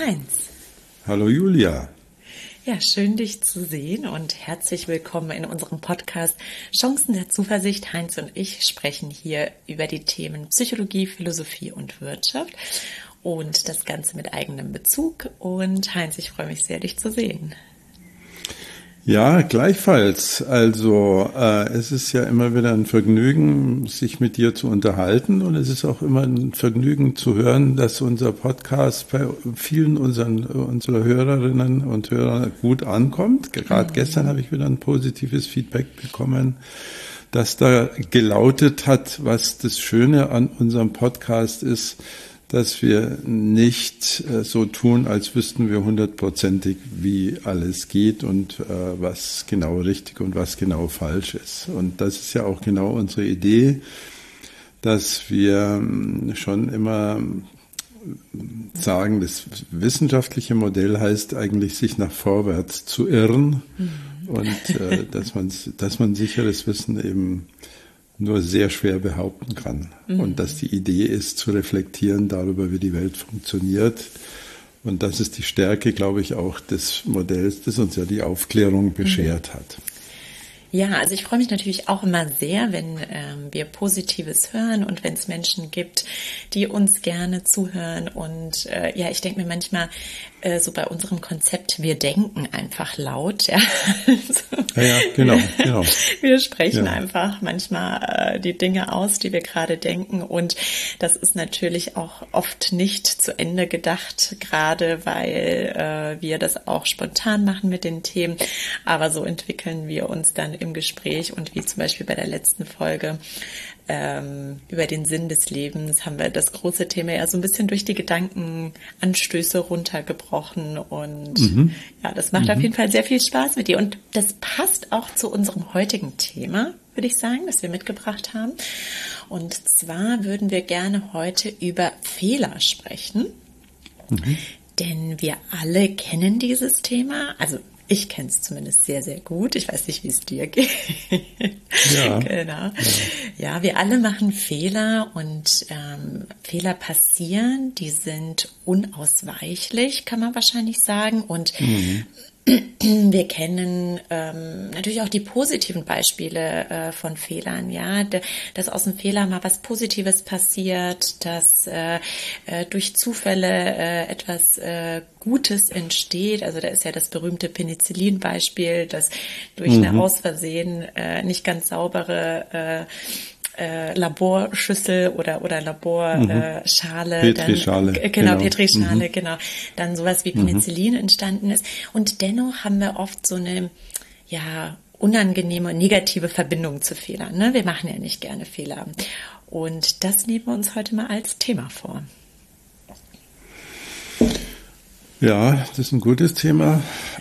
Heinz. Hallo Julia. Ja, schön dich zu sehen und herzlich willkommen in unserem Podcast Chancen der Zuversicht. Heinz und ich sprechen hier über die Themen Psychologie, Philosophie und Wirtschaft und das Ganze mit eigenem Bezug. Und Heinz, ich freue mich sehr, dich zu sehen. Ja, gleichfalls. Also es ist ja immer wieder ein Vergnügen, sich mit dir zu unterhalten, und es ist auch immer ein Vergnügen zu hören, dass unser Podcast bei vielen unserer Hörerinnen und Hörer gut ankommt. Gerade gestern habe ich wieder ein positives Feedback bekommen, das da gelautet hat, was das Schöne an unserem Podcast ist, dass wir nicht so tun, als wüssten wir 100%ig, wie alles geht und was genau richtig und was genau falsch ist. Und das ist ja auch genau unsere Idee, dass wir schon immer sagen, das wissenschaftliche Modell heißt eigentlich, sich nach vorwärts zu irren und dass man sicheres Wissen eben nur sehr schwer behaupten kann. Und dass die Idee ist, zu reflektieren darüber, wie die Welt funktioniert. Und das ist die Stärke, glaube ich, auch des Modells, das uns ja die Aufklärung beschert hat. Ja, also ich freue mich natürlich auch immer sehr, wenn wir Positives hören und wenn es Menschen gibt, die uns gerne zuhören. Und ich denke mir manchmal so bei unserem Konzept, wir denken einfach laut. Ja, ja, genau. Wir sprechen einfach manchmal die Dinge aus, die wir gerade denken. Und das ist natürlich auch oft nicht zu Ende gedacht, gerade weil wir das auch spontan machen mit den Themen. Aber so entwickeln wir uns dann im Gespräch, und wie zum Beispiel bei der letzten Folge über den Sinn des Lebens haben wir das große Thema ja so ein bisschen durch die Gedankenanstöße runtergebrochen, und das macht auf jeden Fall sehr viel Spaß mit dir, und das passt auch zu unserem heutigen Thema, würde ich sagen, das wir mitgebracht haben. Und zwar würden wir gerne heute über Fehler sprechen, denn wir alle kennen dieses Thema, also ich kenne es zumindest sehr, sehr gut. Ich weiß nicht, wie es dir geht. Ja. Genau. Ja, wir alle machen Fehler, und Fehler passieren, die sind unausweichlich, kann man wahrscheinlich sagen. Und wir kennen natürlich auch die positiven Beispiele von Fehlern, ja, dass aus dem Fehler mal was Positives passiert, dass durch Zufälle etwas Gutes entsteht. Also da ist ja das berühmte Penicillin-Beispiel, dass durch eine aus Versehen nicht ganz saubere Laborschüssel oder Laborschale, Petrischale, Petrischale, genau, dann sowas wie Penicillin entstanden ist. Und dennoch haben wir oft so eine, unangenehme, negative Verbindung zu Fehlern. Ne? Wir machen ja nicht gerne Fehler. Und das nehmen wir uns heute mal als Thema vor. Ja, das ist ein gutes Thema.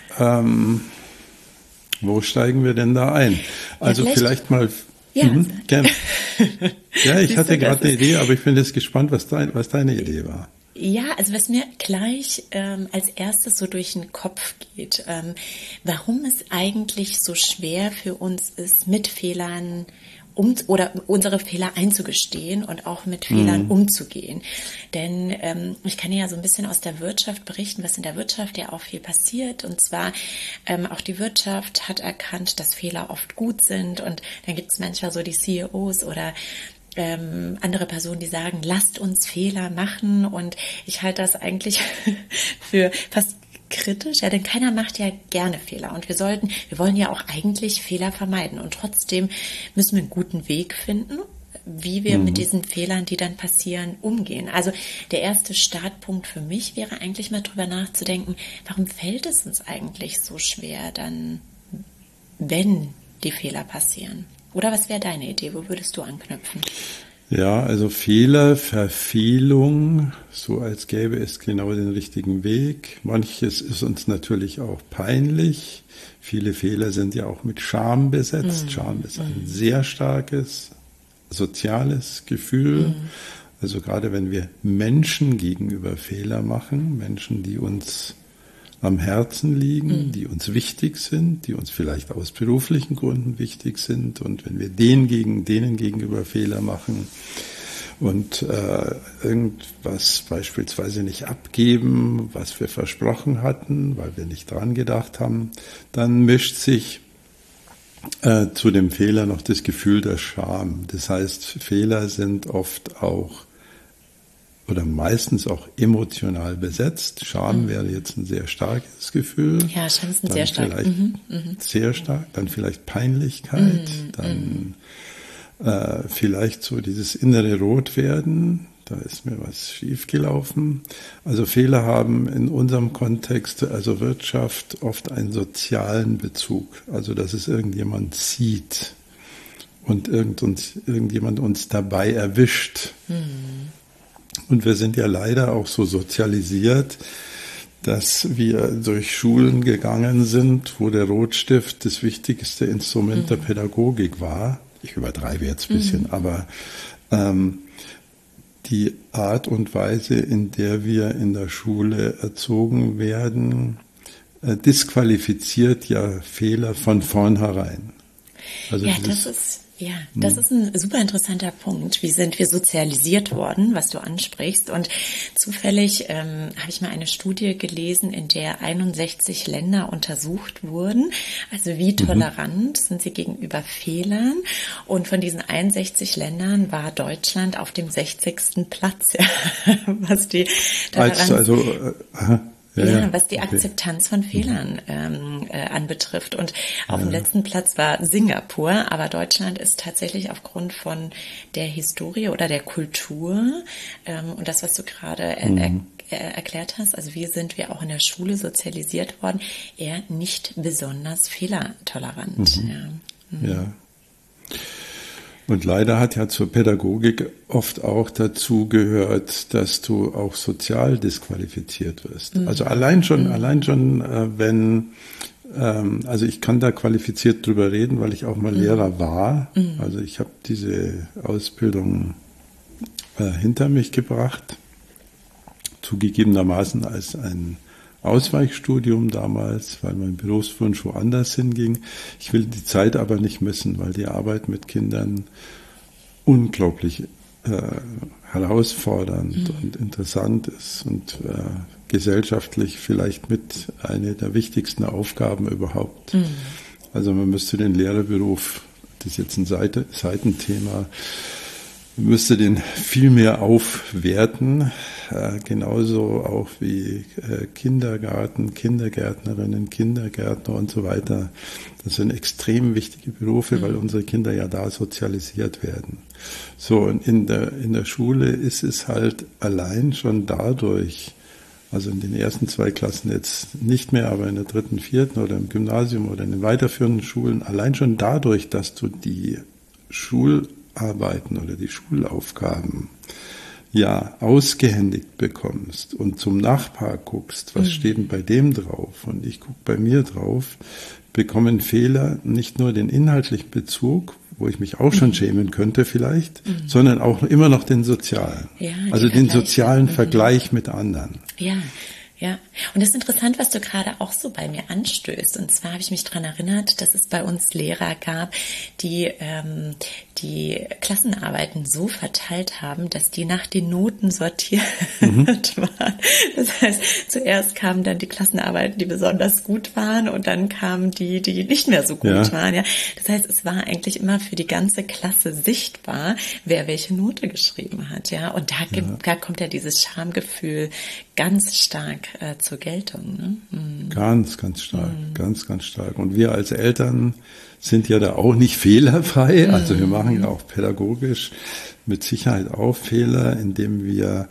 Wo steigen wir denn da ein? Also vielleicht mal... Ja, gerne. Ja, ich hatte gerade eine Idee, aber ich bin jetzt gespannt, was deine Idee war. Ja, also was mir gleich als erstes so durch den Kopf geht, warum es eigentlich so schwer für uns ist, mit Fehlern oder unsere Fehler einzugestehen und auch mit Fehlern umzugehen. Denn ich kann ja so ein bisschen aus der Wirtschaft berichten, was in der Wirtschaft ja auch viel passiert. Und zwar auch die Wirtschaft hat erkannt, dass Fehler oft gut sind. Und dann gibt es manchmal so die CEOs oder andere Personen, die sagen, lasst uns Fehler machen. Und ich halte das eigentlich für fast kritisch, ja, denn keiner macht ja gerne Fehler, und wir wollen ja auch eigentlich Fehler vermeiden, und trotzdem müssen wir einen guten Weg finden, wie wir mit diesen Fehlern, die dann passieren, umgehen. Also der erste Startpunkt für mich wäre eigentlich mal drüber nachzudenken, warum fällt es uns eigentlich so schwer dann, wenn die Fehler passieren? Oder was wäre deine Idee? Wo würdest du anknüpfen? Ja, also Fehler, Verfehlung, so als gäbe es genau den richtigen Weg. Manches ist uns natürlich auch peinlich. Viele Fehler sind ja auch mit Scham besetzt. Scham ist ein sehr starkes soziales Gefühl. Also gerade wenn wir Menschen gegenüber Fehler machen, Menschen, die uns am Herzen liegen, die uns wichtig sind, die uns vielleicht aus beruflichen Gründen wichtig sind, und wenn wir denen gegenüber Fehler machen und irgendwas beispielsweise nicht abgeben, was wir versprochen hatten, weil wir nicht dran gedacht haben, dann mischt sich zu dem Fehler noch das Gefühl der Scham. Das heißt, Fehler sind oft auch oder meistens auch emotional besetzt. Scham wäre jetzt ein sehr starkes Gefühl. Ja, Scham ist ein dann sehr stark. Vielleicht sehr stark, dann vielleicht Peinlichkeit, dann vielleicht so dieses innere Rotwerden, da ist mir was schiefgelaufen. Also Fehler haben in unserem Kontext, also Wirtschaft, oft einen sozialen Bezug. Also dass es irgendjemand sieht und irgendjemand uns dabei erwischt. Und wir sind ja leider auch so sozialisiert, dass wir durch Schulen gegangen sind, wo der Rotstift das wichtigste Instrument der Pädagogik war. Ich übertreibe jetzt ein bisschen, aber die Art und Weise, in der wir in der Schule erzogen werden, disqualifiziert ja Fehler von vornherein. Also ja, das ist ein super interessanter Punkt. Wie sind wir sozialisiert worden, was du ansprichst? Und zufällig habe ich mal eine Studie gelesen, in der 61 Länder untersucht wurden. Also wie tolerant sind sie gegenüber Fehlern? Und von diesen 61 Ländern war Deutschland auf dem 60. Platz, was die Toleranz... was die Akzeptanz von Fehlern anbetrifft. Und auf dem letzten Platz war Singapur, aber Deutschland ist tatsächlich aufgrund von der Historie oder der Kultur und das, was du gerade erklärt hast, also wie sind wir auch in der Schule sozialisiert worden, eher nicht besonders fehlertolerant. Ja. Und leider hat ja zur Pädagogik oft auch dazu gehört, dass du auch sozial disqualifiziert wirst. Also allein schon, wenn, also ich kann da qualifiziert drüber reden, weil ich auch mal Lehrer war. Also ich habe diese Ausbildung hinter mich gebracht, zugegebenermaßen als ein Ausweichstudium damals, weil mein Berufswunsch woanders hinging. Ich will die Zeit aber nicht missen, weil die Arbeit mit Kindern unglaublich herausfordernd und interessant ist und gesellschaftlich vielleicht mit einer der wichtigsten Aufgaben überhaupt. Also man müsste den Lehrerberuf, das ist jetzt ein Seitenthema, müsste den viel mehr aufwerten, genauso auch wie Kindergarten, Kindergärtnerinnen, Kindergärtner und so weiter. Das sind extrem wichtige Berufe, weil unsere Kinder ja da sozialisiert werden. So, und in der Schule ist es halt allein schon dadurch, also in den ersten 2 Klassen jetzt nicht mehr, aber in der 3., 4. oder im Gymnasium oder in den weiterführenden Schulen, allein schon dadurch, dass du die Schularbeiten oder die Schulaufgaben ja ausgehändigt bekommst und zum Nachbar guckst, was steht denn bei dem drauf und ich gucke bei mir drauf, bekommen Fehler nicht nur den inhaltlichen Bezug, wo ich mich auch schon schämen könnte vielleicht, sondern auch immer noch den sozialen. Ja, also den sozialen Vergleich mit anderen. Ja. Ja, und es ist interessant, was du gerade auch so bei mir anstößt. Und zwar habe ich mich daran erinnert, dass es bei uns Lehrer gab, die die Klassenarbeiten so verteilt haben, dass die nach den Noten sortiert waren. Das heißt, zuerst kamen dann die Klassenarbeiten, die besonders gut waren, und dann kamen die nicht mehr so gut waren. Ja, das heißt, es war eigentlich immer für die ganze Klasse sichtbar, wer welche Note geschrieben hat. Ja, und da kommt ja dieses Schamgefühl ganz stark zur Geltung. Ne? Ganz, ganz stark, ganz, ganz stark. Und wir als Eltern sind ja da auch nicht fehlerfrei. Also wir machen ja auch pädagogisch mit Sicherheit auch Fehler, indem wir,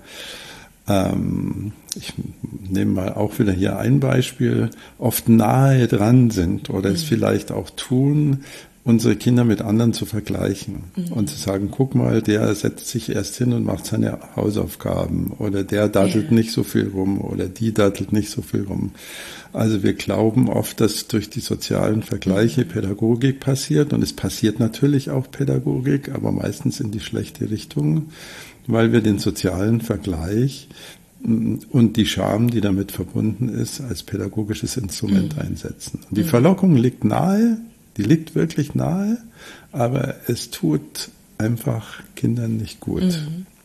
ich nehme mal auch wieder hier ein Beispiel, oft nahe dran sind oder es vielleicht auch tun, unsere Kinder mit anderen zu vergleichen und zu sagen, guck mal, der setzt sich erst hin und macht seine Hausaufgaben oder der dattelt nicht so viel rum oder die dattelt nicht so viel rum. Also wir glauben oft, dass durch die sozialen Vergleiche Pädagogik passiert und es passiert natürlich auch Pädagogik, aber meistens in die schlechte Richtung, weil wir den sozialen Vergleich und die Scham, die damit verbunden ist, als pädagogisches Instrument einsetzen. Und die Verlockung liegt nahe, die liegt wirklich nahe, aber es tut einfach Kindern nicht gut.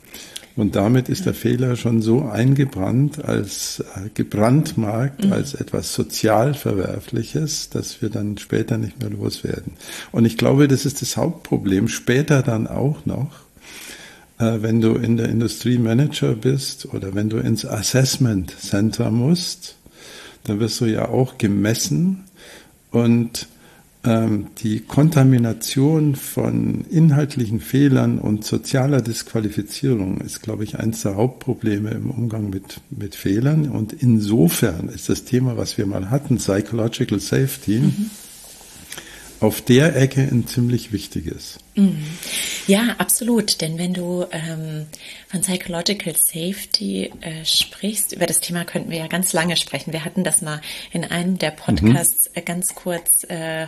Und damit ist der Fehler schon so eingebrannt, als gebrandmarkt, als etwas sozial Verwerfliches, dass wir dann später nicht mehr loswerden. Und ich glaube, das ist das Hauptproblem, später dann auch noch, wenn du in der Industrie Manager bist oder wenn du ins Assessment Center musst, dann wirst du ja auch gemessen und die Kontamination von inhaltlichen Fehlern und sozialer Disqualifizierung ist, glaube ich, eines der Hauptprobleme im Umgang mit Fehlern. Und insofern ist das Thema, was wir mal hatten, Psychological Safety, auf der Ecke ein ziemlich wichtiges. Ja, absolut. Denn wenn du von Psychological Safety sprichst, über das Thema könnten wir ja ganz lange sprechen. Wir hatten das mal in einem der Podcasts ganz kurz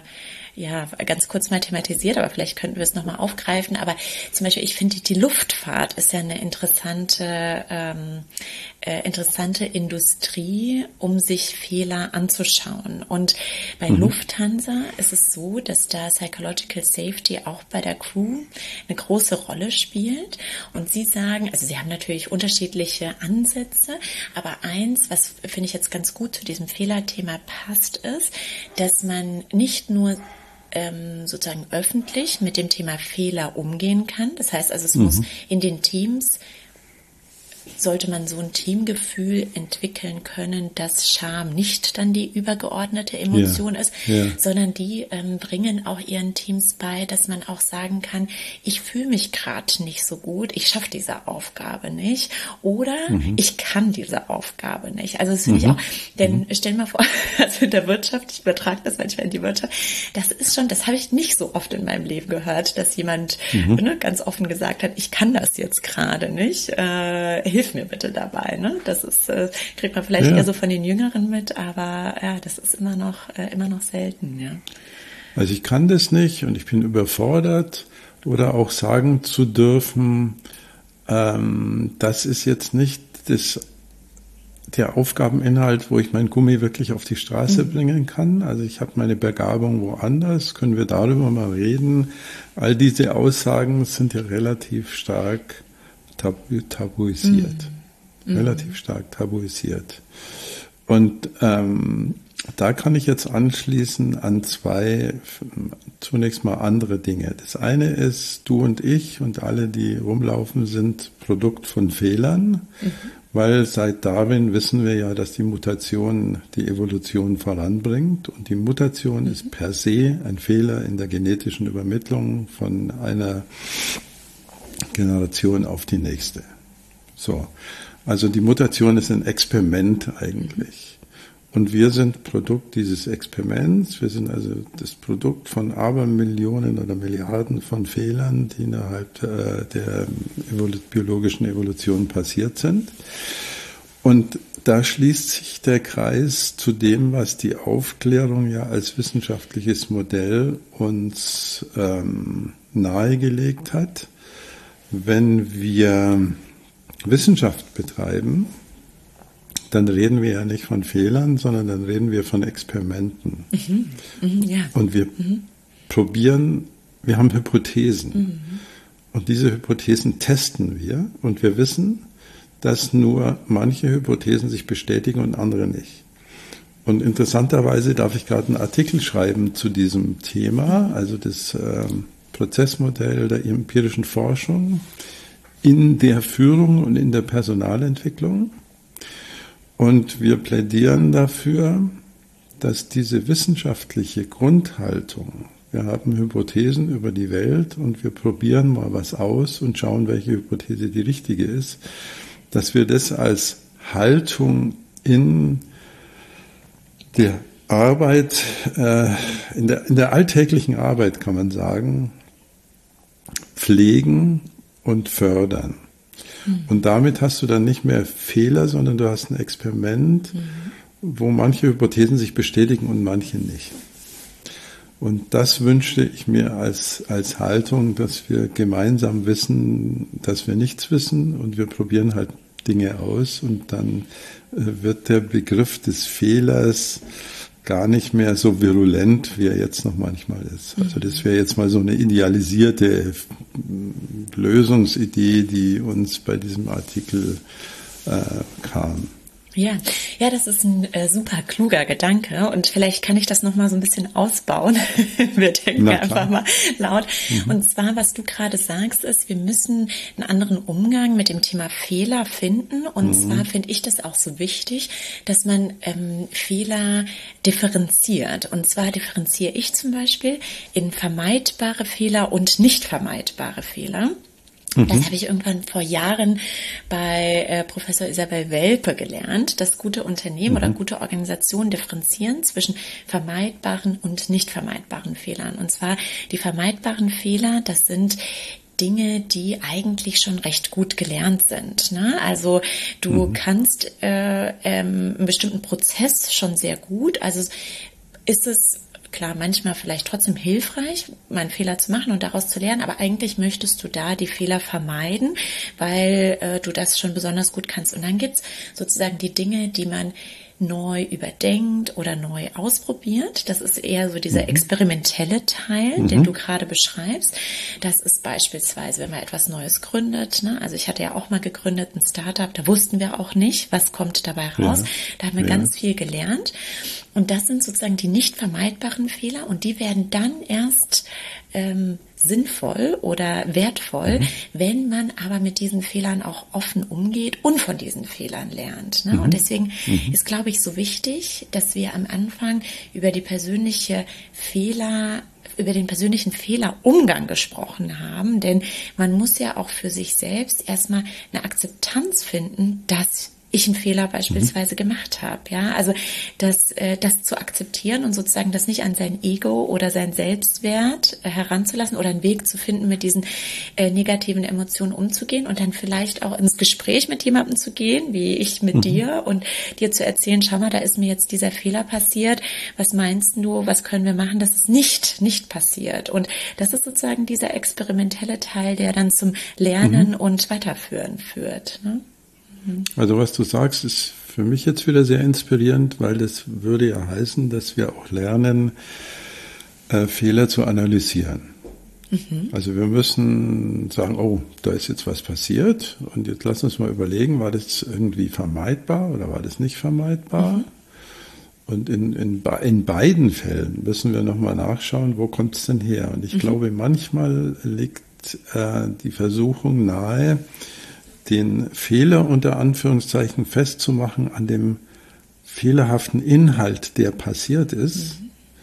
mal thematisiert, aber vielleicht könnten wir es nochmal aufgreifen. Aber zum Beispiel, ich finde, die Luftfahrt ist ja eine interessante Industrie, um sich Fehler anzuschauen. Und bei Lufthansa ist es so, dass da Psychological Safety auch bei der Crew eine große Rolle spielt. Und sie sagen, also sie haben natürlich unterschiedliche Ansätze, aber eins, was finde ich jetzt ganz gut zu diesem Fehlerthema passt, ist, dass man nicht nur sozusagen öffentlich mit dem Thema Fehler umgehen kann. Das heißt also, es muss in den Teams, sollte man so ein Teamgefühl entwickeln können, dass Scham nicht dann die übergeordnete Emotion ist, sondern die bringen auch ihren Teams bei, dass man auch sagen kann, ich fühle mich gerade nicht so gut, ich schaffe diese Aufgabe nicht oder ich kann diese Aufgabe nicht. Also das finde ich auch, denn stell mal vor, also in der Wirtschaft, ich übertrage das manchmal in die Wirtschaft, das habe ich nicht so oft in meinem Leben gehört, dass jemand ganz offen gesagt hat, ich kann das jetzt gerade nicht, hilf mir bitte dabei. Ne? Das ist, kriegt man vielleicht eher so von den Jüngeren mit, aber ja, das ist immer noch selten. Ja. Also ich kann das nicht und ich bin überfordert oder auch sagen zu dürfen, das ist jetzt nicht der Aufgabeninhalt, wo ich mein Gummi wirklich auf die Straße bringen kann. Also ich habe meine Begabung woanders, können wir darüber mal reden. All diese Aussagen sind ja relativ stark tabuisiert. Relativ stark tabuisiert. Und da kann ich jetzt anschließen an zwei zunächst mal andere Dinge. Das eine ist, du und ich und alle, die rumlaufen, sind Produkt von Fehlern, weil seit Darwin wissen wir ja, dass die Mutation die Evolution voranbringt und die Mutation ist per se ein Fehler in der genetischen Übermittlung von einer Generation auf die nächste. So. Also die Mutation ist ein Experiment eigentlich. Und wir sind Produkt dieses Experiments. Wir sind also das Produkt von Abermillionen oder Milliarden von Fehlern, die innerhalb der biologischen Evolution passiert sind. Und da schließt sich der Kreis zu dem, was die Aufklärung ja als wissenschaftliches Modell uns nahegelegt hat. Wenn wir Wissenschaft betreiben, dann reden wir ja nicht von Fehlern, sondern dann reden wir von Experimenten. Und wir probieren, wir haben Hypothesen. Und diese Hypothesen testen wir. Und wir wissen, dass nur manche Hypothesen sich bestätigen und andere nicht. Und interessanterweise darf ich gerade einen Artikel schreiben zu diesem Thema, also das Prozessmodell der empirischen Forschung in der Führung und in der Personalentwicklung. Und wir plädieren dafür, dass diese wissenschaftliche Grundhaltung, wir haben Hypothesen über die Welt und wir probieren mal was aus und schauen, welche Hypothese die richtige ist, dass wir das als Haltung in der Arbeit, in der alltäglichen Arbeit, kann man sagen, pflegen und fördern. Und damit hast du dann nicht mehr Fehler, sondern du hast ein Experiment, wo manche Hypothesen sich bestätigen und manche nicht. Und das wünschte ich mir als Haltung, dass wir gemeinsam wissen, dass wir nichts wissen und wir probieren halt Dinge aus und dann wird der Begriff des Fehlers gar nicht mehr so virulent, wie er jetzt noch manchmal ist. Also das wäre jetzt mal so eine idealisierte Lösungsidee, die uns bei diesem Artikel kam. Ja, ja, das ist ein super kluger Gedanke und vielleicht kann ich das noch mal so ein bisschen ausbauen. Wir denken einfach mal laut. Und zwar, was du gerade sagst, ist, wir müssen einen anderen Umgang mit dem Thema Fehler finden. Und zwar finde ich das auch so wichtig, dass man Fehler differenziert. Und zwar differenziere ich zum Beispiel in vermeidbare Fehler und nicht vermeidbare Fehler. Das habe ich irgendwann vor Jahren bei Professor Isabel Welpe gelernt, dass gute Unternehmen oder gute Organisationen differenzieren zwischen vermeidbaren und nicht vermeidbaren Fehlern. Und zwar die vermeidbaren Fehler, das sind Dinge, die eigentlich schon recht gut gelernt sind. Ne? Also du kannst einen bestimmten Prozess schon sehr gut. Also ist es klar, manchmal vielleicht trotzdem hilfreich, mal einen Fehler zu machen und daraus zu lernen, aber eigentlich möchtest du da die Fehler vermeiden, weil du das schon besonders gut kannst. Und dann gibt's sozusagen die Dinge, die man neu überdenkt oder neu ausprobiert. Das ist eher so dieser experimentelle Teil, den du gerade beschreibst. Das ist beispielsweise, wenn man etwas Neues gründet. Ne? Also ich hatte ja auch mal gegründet, ein Startup, da wussten wir auch nicht, was kommt dabei raus. Da haben wir ganz viel gelernt. Und das sind sozusagen die nicht vermeidbaren Fehler und die werden dann erst sinnvoll oder wertvoll, wenn man aber mit diesen Fehlern auch offen umgeht und von diesen Fehlern lernt. Ne? Und deswegen ist, glaube ich, so wichtig, dass wir am Anfang über den persönlichen Fehlerumgang gesprochen haben, denn man muss ja auch für sich selbst erstmal eine Akzeptanz finden, dass ich einen Fehler beispielsweise gemacht habe, ja, also das zu akzeptieren und sozusagen das nicht an sein Ego oder sein Selbstwert heranzulassen oder einen Weg zu finden, mit diesen negativen Emotionen umzugehen und dann vielleicht auch ins Gespräch mit jemandem zu gehen, wie ich mit dir und dir zu erzählen, schau mal, da ist mir jetzt dieser Fehler passiert, was meinst du, was können wir machen, dass es nicht passiert und das ist sozusagen dieser experimentelle Teil, der dann zum Lernen und Weiterführen führt, ne? Also was du sagst, ist für mich jetzt wieder sehr inspirierend, weil das würde ja heißen, dass wir auch lernen, Fehler zu analysieren. Also wir müssen sagen, oh, da ist jetzt was passiert und jetzt lass uns mal überlegen, war das irgendwie vermeidbar oder war das nicht vermeidbar? Und in beiden Fällen müssen wir nochmal nachschauen, wo kommt es denn her? Und ich glaube, manchmal liegt die Versuchung nahe, den Fehler unter Anführungszeichen festzumachen an dem fehlerhaften Inhalt, der passiert ist,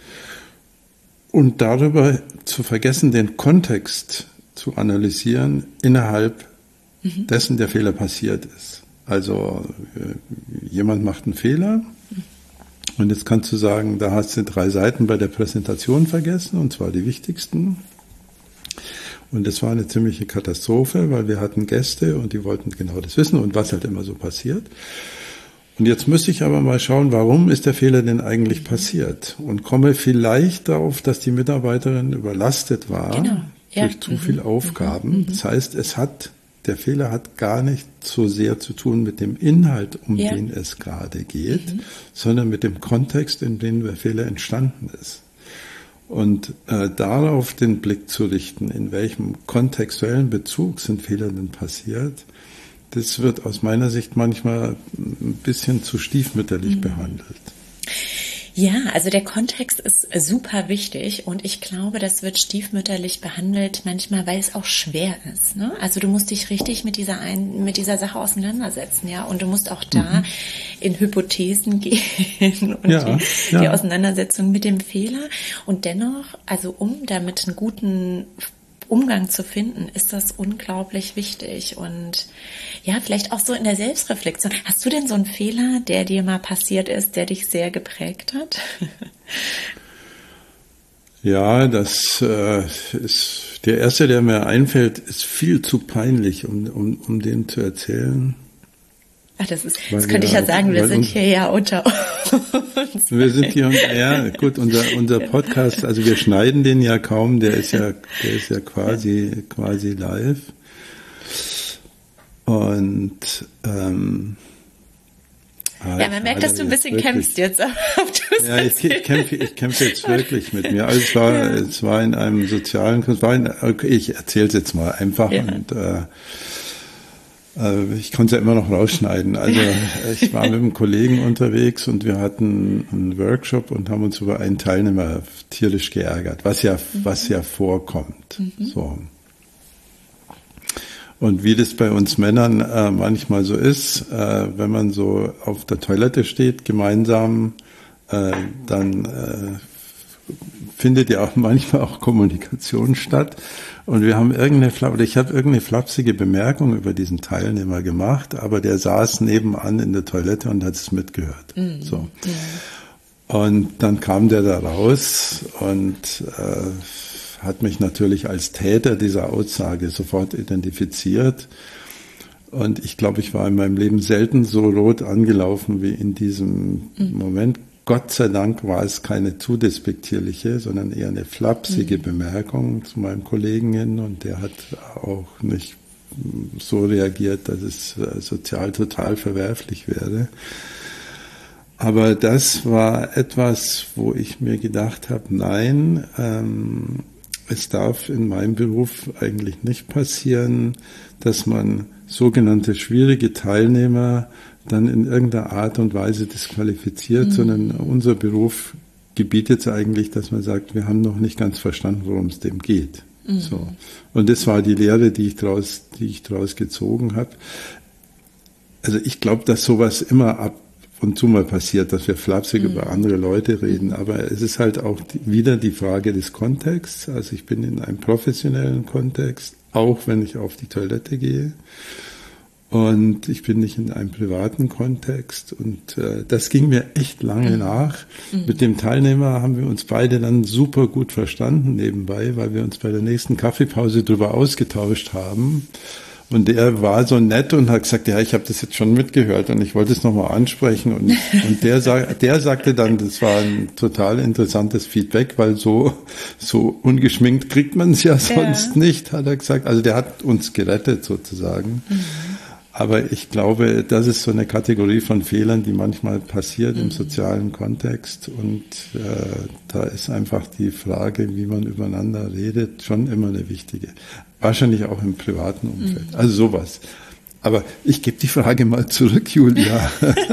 und darüber zu vergessen, den Kontext zu analysieren, innerhalb dessen der Fehler passiert ist. Also jemand macht einen Fehler und jetzt kannst du sagen, da hast du 3 Seiten bei der Präsentation vergessen, und zwar die wichtigsten. Und das war eine ziemliche Katastrophe, weil wir hatten Gäste und die wollten genau das wissen und was halt immer so passiert. Und jetzt müsste ich aber mal schauen, warum ist der Fehler denn eigentlich passiert? Und komme vielleicht darauf, dass die Mitarbeiterin überlastet war durch zu viele Aufgaben. Das heißt, der Fehler hat gar nicht so sehr zu tun mit dem Inhalt, um den es gerade geht, sondern mit dem Kontext, in dem der Fehler entstanden ist. Und darauf den Blick zu richten, in welchem kontextuellen Bezug sind Fehler denn passiert, das wird aus meiner Sicht manchmal ein bisschen zu stiefmütterlich behandelt. Ja, also der Kontext ist super wichtig und ich glaube, das wird stiefmütterlich behandelt manchmal, weil es auch schwer ist. Ne? Also du musst dich richtig mit dieser Sache auseinandersetzen, ja, und du musst auch da in Hypothesen gehen und die Auseinandersetzung mit dem Fehler. Und dennoch, also um damit einen guten Umgang zu finden, ist das unglaublich wichtig. Und ja, vielleicht auch so in der Selbstreflexion. Hast du denn so einen Fehler, der dir mal passiert ist, der dich sehr geprägt hat? Ja, das ist der erste, der mir einfällt, ist viel zu peinlich, um den zu erzählen. Ach, das könnte ich ja sagen, wir sind hier ja unter uns. Wir sind hier, ja gut, unser Podcast, also wir schneiden den ja kaum, der ist ja quasi live. Und Ja, man merkt, dass du ein bisschen kämpfst jetzt. Ja, ich kämpfe jetzt wirklich mit mir. Also es war in einem sozialen Kurs, okay, ich erzähle es jetzt mal einfach und ich konnte es ja immer noch rausschneiden. Also ich war mit einem Kollegen unterwegs und wir hatten einen Workshop und haben uns über einen Teilnehmer tierisch geärgert, was ja vorkommt. So. Und wie das bei uns Männern manchmal so ist, wenn man so auf der Toilette steht, gemeinsam, dann findet ja auch manchmal auch Kommunikation statt. Und wir haben ich habe irgendeine flapsige Bemerkung über diesen Teilnehmer gemacht, aber der saß nebenan in der Toilette und hat es mitgehört. So. Und dann kam der da raus und hat mich natürlich als Täter dieser Aussage sofort identifiziert. Und ich glaube, ich war in meinem Leben selten so rot angelaufen wie in diesem Moment. Gott sei Dank war es keine zu despektierliche, sondern eher eine flapsige Bemerkung zu meinem Kollegen hin. Und der hat auch nicht so reagiert, dass es sozial total verwerflich wäre. Aber das war etwas, wo ich mir gedacht habe, nein, es darf in meinem Beruf eigentlich nicht passieren, dass man sogenannte schwierige Teilnehmer dann in irgendeiner Art und Weise disqualifiziert, sondern unser Beruf gebietet es eigentlich, dass man sagt, wir haben noch nicht ganz verstanden, worum es dem geht. So. Und das war die Lehre, die ich daraus gezogen habe. Also ich glaube, dass sowas immer ab und zu mal passiert, dass wir flapsig über andere Leute reden, aber es ist halt auch wieder die Frage des Kontexts. Also ich bin in einem professionellen Kontext, auch wenn ich auf die Toilette gehe. Und ich bin nicht in einem privaten Kontext und das ging mir echt lange nach. Mit dem Teilnehmer haben wir uns beide dann super gut verstanden nebenbei, weil wir uns bei der nächsten Kaffeepause drüber ausgetauscht haben. Und der war so nett und hat gesagt, ja, ich habe das jetzt schon mitgehört und ich wollte es nochmal ansprechen. Und der sagte dann, das war ein total interessantes Feedback, weil so ungeschminkt kriegt man es ja sonst nicht, hat er gesagt. Also der hat uns gerettet sozusagen. Aber ich glaube, das ist so eine Kategorie von Fehlern, die manchmal passiert im sozialen Kontext. Und da ist einfach die Frage, wie man übereinander redet, schon immer eine wichtige. Wahrscheinlich auch im privaten Umfeld. Also sowas. Aber ich gebe die Frage mal zurück, Julia.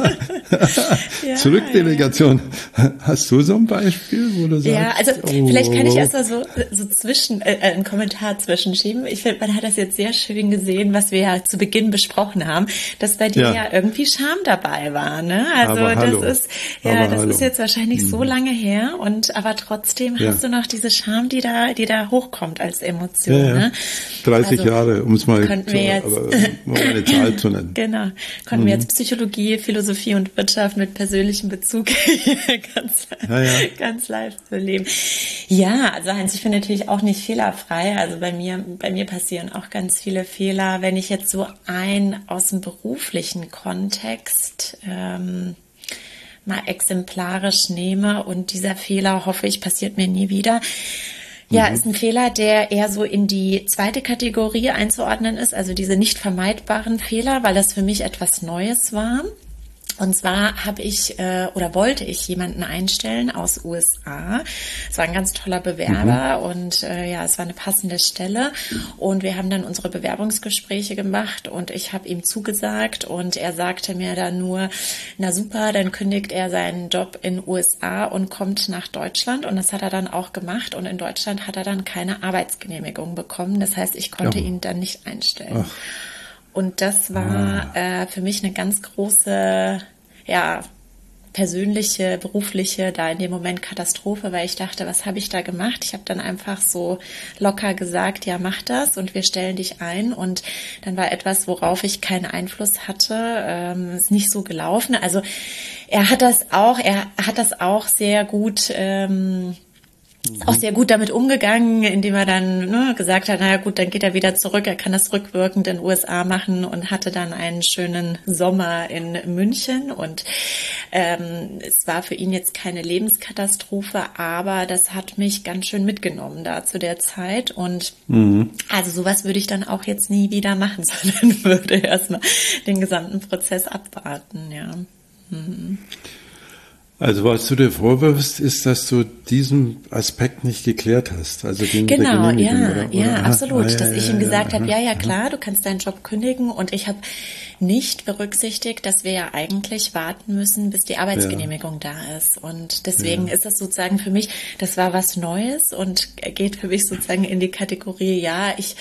Zurückdelegation. Hast du so ein Beispiel, wo du sagst? Ja, also vielleicht kann ich erst mal so einen Kommentar zwischenschieben. Ich finde, man hat das jetzt sehr schön gesehen, was wir ja zu Beginn besprochen haben, dass bei dir ja irgendwie Scham dabei war, ne? Also das ist jetzt wahrscheinlich so lange her aber trotzdem hast du noch diese Scham, die da hochkommt als Emotion, ne? 30 Jahre, um es mal eine Zahl zu nennen. Genau. Konnten wir jetzt Psychologie, Philosophie und Wirtschaft mit persönlichem Bezug ganz live erleben. Ja, also Heinz, ich bin natürlich auch nicht fehlerfrei. Also bei mir passieren auch ganz viele Fehler. Wenn ich jetzt so aus dem beruflichen Kontext mal exemplarisch nehme und dieser Fehler, hoffe ich, passiert mir nie wieder. Ja, ist ein Fehler, der eher so in die zweite Kategorie einzuordnen ist, also diese nicht vermeidbaren Fehler, weil das für mich etwas Neues war. Und zwar wollte ich jemanden einstellen aus USA. Es war ein ganz toller Bewerber und es war eine passende Stelle. Und wir haben dann unsere Bewerbungsgespräche gemacht und ich habe ihm zugesagt und er sagte mir dann nur, na super, dann kündigt er seinen Job in USA und kommt nach Deutschland. Und das hat er dann auch gemacht. Und in Deutschland hat er dann keine Arbeitsgenehmigung bekommen. Das heißt, ich konnte ihn dann nicht einstellen. Ach. Und das war für mich eine ganz große, persönliche, berufliche, da in dem Moment Katastrophe, weil ich dachte, was habe ich da gemacht? Ich habe dann einfach so locker gesagt, ja, mach das und wir stellen dich ein. Und dann war etwas, worauf ich keinen Einfluss hatte, ist nicht so gelaufen. Also er hat das auch sehr gut damit umgegangen, indem er dann gesagt hat, naja gut, dann geht er wieder zurück, er kann das rückwirkend in den USA machen und hatte dann einen schönen Sommer in München und es war für ihn jetzt keine Lebenskatastrophe, aber das hat mich ganz schön mitgenommen da zu der Zeit und also sowas würde ich dann auch jetzt nie wieder machen, sondern würde erstmal den gesamten Prozess abwarten, ja. Also was du dir vorwirfst, ist, dass du diesen Aspekt nicht geklärt hast, also den Genau, der Genehmigung, oder? ja, absolut, ja, dass ich ihm gesagt habe, aha, ja, klar, du kannst deinen Job kündigen, und ich habe nicht berücksichtigt, dass wir ja eigentlich warten müssen, bis die Arbeitsgenehmigung da ist, und deswegen ist das sozusagen für mich, das war was Neues und geht für mich sozusagen in die Kategorie, ja, ich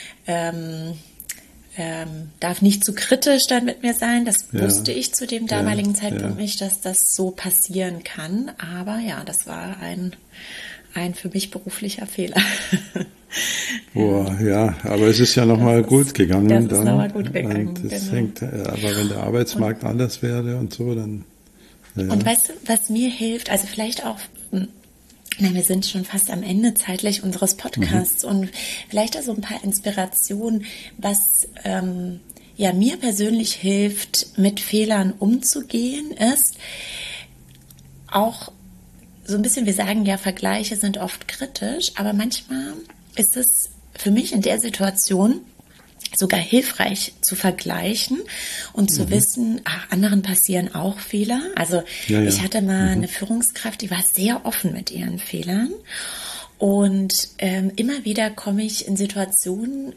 darf nicht zu kritisch dann mit mir sein. Das wusste ich zu dem damaligen Zeitpunkt nicht, dass das so passieren kann. Aber ja, das war ein für mich beruflicher Fehler. Boah, ja, aber es ist ja nochmal gut gegangen. Das dann. ist nochmal gut gegangen, Und das genau. hängt, aber wenn der Arbeitsmarkt anders wäre und so, dann... Ja. Und weißt du, was mir hilft, also vielleicht auch... Nein, wir sind schon fast am Ende zeitlich unseres Podcasts und vielleicht auch so ein paar Inspirationen, was mir persönlich hilft, mit Fehlern umzugehen, ist auch so ein bisschen, wir sagen ja, Vergleiche sind oft kritisch, aber manchmal ist es für mich in der Situation sogar hilfreich zu vergleichen und zu wissen, anderen passieren auch Fehler. Also ich hatte mal eine Führungskraft, die war sehr offen mit ihren Fehlern, und immer wieder komme ich in Situationen,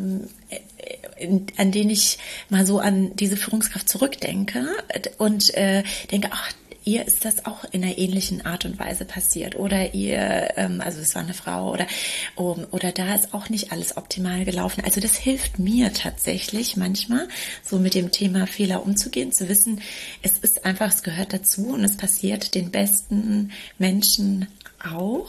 an denen ich mal so an diese Führungskraft zurückdenke und denke, ach, ihr ist das auch in einer ähnlichen Art und Weise passiert, oder ihr, also es war eine Frau, oder da ist auch nicht alles optimal gelaufen. Also das hilft mir tatsächlich manchmal, so mit dem Thema Fehler umzugehen, zu wissen, es ist einfach, es gehört dazu und es passiert den besten Menschen auch.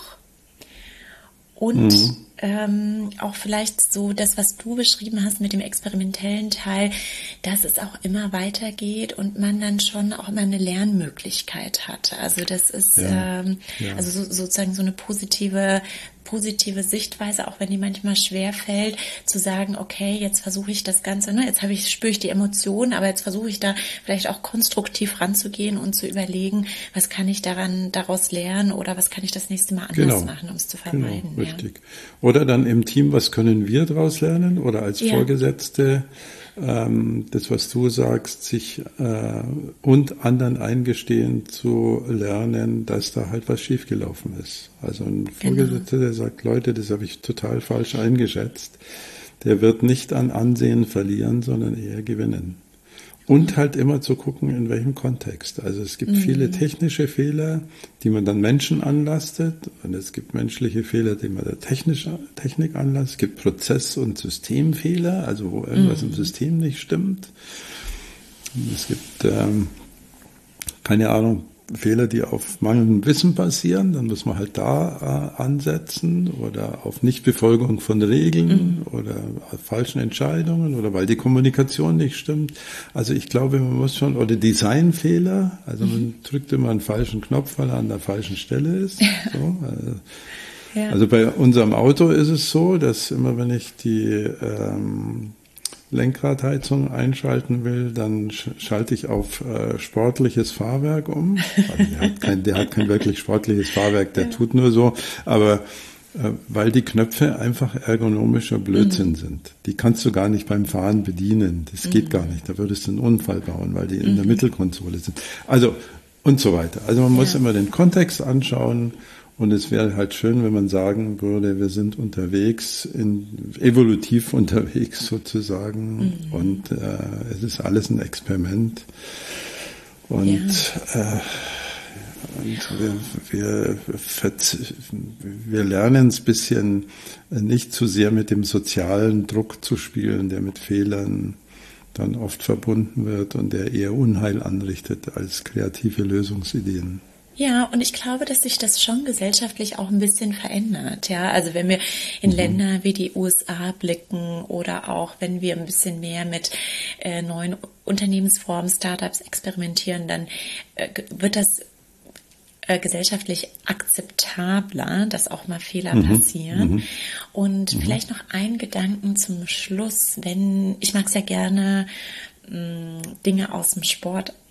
Und auch vielleicht so das, was du beschrieben hast mit dem experimentellen Teil, dass es auch immer weitergeht und man dann schon auch immer eine Lernmöglichkeit hat. Also das ist also sozusagen so eine positive Sichtweise, auch wenn die manchmal schwer fällt, zu sagen, okay, jetzt versuche ich das Ganze, ne, jetzt spüre ich die Emotionen, aber jetzt versuche ich da vielleicht auch konstruktiv ranzugehen und zu überlegen, was kann ich daraus lernen, oder was kann ich das nächste Mal anders machen, um es zu vermeiden. Genau, richtig. Oder dann im Team, was können wir daraus lernen, oder als Vorgesetzte, das, was du sagst, sich und anderen eingestehen zu lernen, dass da halt was schiefgelaufen ist. Also ein Vorgesetzter, der sagt, Leute, das habe ich total falsch eingeschätzt, der wird nicht an Ansehen verlieren, sondern eher gewinnen. Und halt immer zu gucken, in welchem Kontext. Also es gibt viele technische Fehler, die man dann Menschen anlastet. Und es gibt menschliche Fehler, die man der Technik anlastet. Es gibt Prozess- und Systemfehler, also wo irgendwas im System nicht stimmt. Und es gibt, keine Ahnung, Fehler, die auf mangelndem Wissen basieren, dann muss man halt da ansetzen, oder auf Nichtbefolgung von Regeln oder auf falschen Entscheidungen, oder weil die Kommunikation nicht stimmt. Also ich glaube, man muss schon, oder Designfehler, also man drückt immer einen falschen Knopf, weil er an der falschen Stelle ist. So, also bei unserem Auto ist es so, dass immer, wenn ich die Lenkradheizung einschalten will, dann schalte ich auf sportliches Fahrwerk um. Also der hat kein wirklich sportliches Fahrwerk, der tut nur so. Aber weil die Knöpfe einfach ergonomischer Blödsinn sind. Die kannst du gar nicht beim Fahren bedienen. Das geht gar nicht. Da würdest du einen Unfall bauen, weil die in der Mittelkonsole sind. Also und so weiter. Also man muss immer den Kontext anschauen. Und es wäre halt schön, wenn man sagen würde, wir sind unterwegs, evolutiv unterwegs sozusagen. Und es ist alles ein Experiment. Und, wir lernen es ein bisschen, nicht zu sehr mit dem sozialen Druck zu spielen, der mit Fehlern dann oft verbunden wird und der eher Unheil anrichtet als kreative Lösungsideen. Ja, und ich glaube, dass sich das schon gesellschaftlich auch ein bisschen verändert. Ja, also wenn wir in Länder wie die USA blicken, oder auch wenn wir ein bisschen mehr mit neuen Unternehmensformen, Startups experimentieren, dann wird das gesellschaftlich akzeptabler, dass auch mal Fehler passieren. Und vielleicht noch ein Gedanken zum Schluss, ich mag sehr gerne Dinge aus dem Sport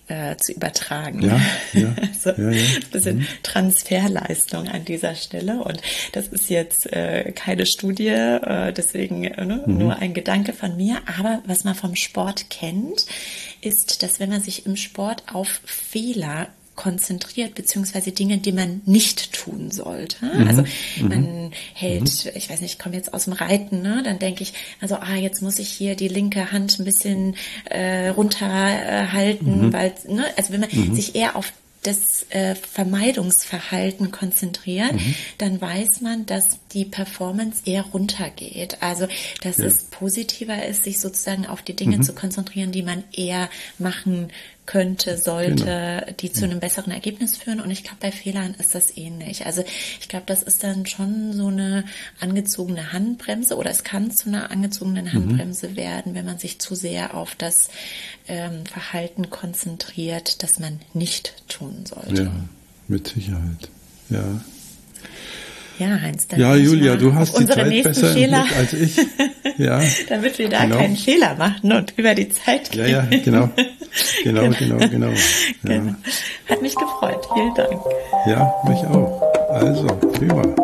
zu übertragen. Ja. Also ein bisschen Transferleistung an dieser Stelle. Und das ist jetzt keine Studie, deswegen nur ein Gedanke von mir. Aber was man vom Sport kennt, ist, dass wenn man sich im Sport auf Fehler konzentriert, beziehungsweise Dinge, die man nicht tun sollte. Also man hält, ich weiß nicht, ich komme jetzt aus dem Reiten, ne? Dann denke ich, also jetzt muss ich hier die linke Hand ein bisschen runterhalten, weil, ne? Also wenn man sich eher auf das Vermeidungsverhalten konzentriert, dann weiß man, dass die Performance eher runtergeht. Also, dass es positiver ist, sich sozusagen auf die Dinge zu konzentrieren, die man eher machen könnte, sollte, die zu einem besseren Ergebnis führen. Und ich glaube, bei Fehlern ist das ähnlich. Also ich glaube, das ist dann schon so eine angezogene Handbremse, oder es kann zu einer angezogenen Handbremse werden, wenn man sich zu sehr auf das Verhalten konzentriert, das man nicht tun sollte. Ja, mit Sicherheit. Ja. Ja, Heinz, dann Julia, du hast die Zeit besser im Fehler, Blick als ich. Ja, damit wir da keinen Fehler machen und über die Zeit gehen. Ja, genau. Genau. Hat mich gefreut. Vielen Dank. Ja, mich auch. Also, prima.